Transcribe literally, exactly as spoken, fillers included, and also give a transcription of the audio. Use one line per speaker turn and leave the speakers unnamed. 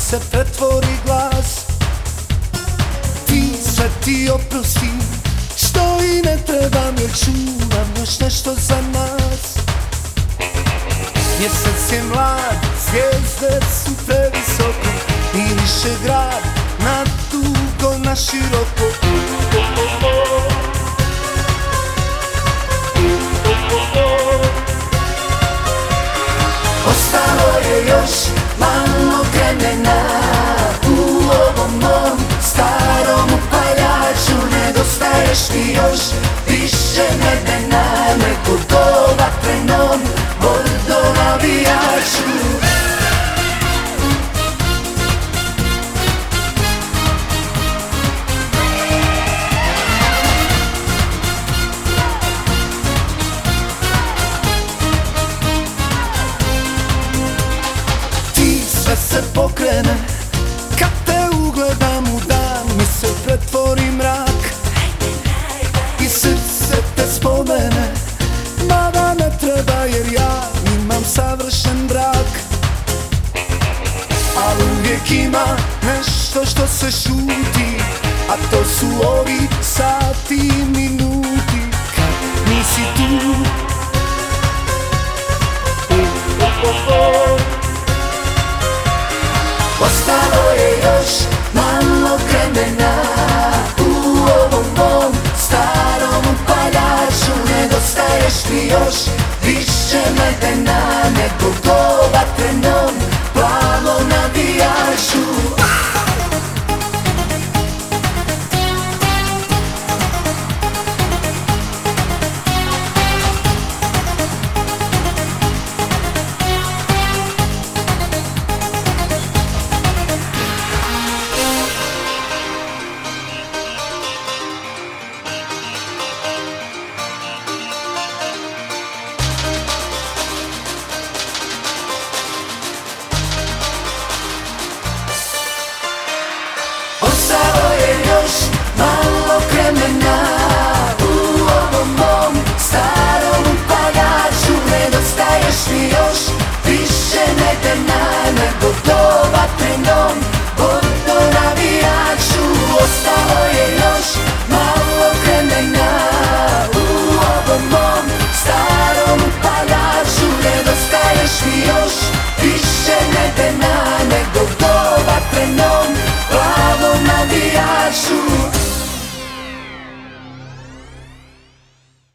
se pretvori glas. Ti sve ti oprosti, što i ne trebam jer čuvam još nešto za nas. Mjesec je mlad, zvijezde su previsoko, miriše grad na dugo, na široko. Ostalo je još malo vremena u ovom mom starom upaljaču. Nedostaješ mi još više medena nego do vatrenom Bordo navijaču. Sve se pokrene kad te ugledam u dan, mi se pretvori mrak i srce te spomene, mada ne treba jer ja imam savršen brak. Ali uvijek ima nešto što se šuti, a to su ovi sati i minuti kad nisi